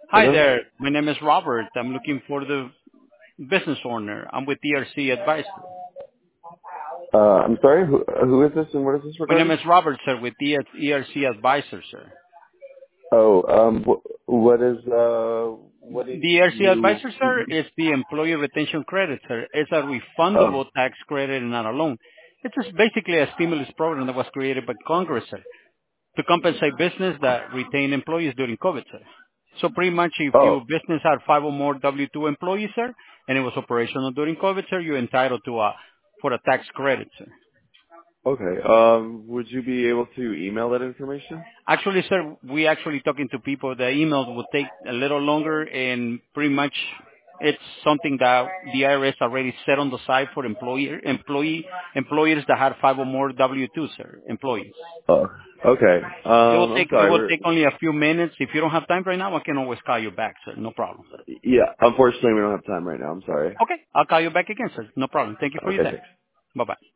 Hi Hello? there. My name is Robert. I'm looking for the business owner. I'm with ERC Advisor. I'm sorry, who is this and what is this My name regarding? is Robert, sir, with ERC Advisor, sir. Oh, what do The ERC you, Advisor, sir, is the employee retention credit, sir. It's a oh, refundable tax credit and not a loan. It's just basically a stimulus program that was created by Congress, sir, to compensate business that retain employees during COVID, sir. So pretty much if oh, your business had 5 or more W-2 employees, sir, and it was operational during COVID, sir, you're entitled to for a tax credit, sir. okay. Would you be able to email that information? Actually, sir, we actually talking to people. The emails will take a little longer, and pretty much it's something that the IRS already set on the side for employers that had 5 or more W-2, sir, employees. Oh, okay. I'm It will sorry. take only a few minutes. If you don't have time right now, I can always call you back, sir. No problem. Yeah, unfortunately we don't have time right now. I'm sorry. Okay, I'll call you back again, sir. No problem. Thank you for your Okay, time. thanks. Bye bye.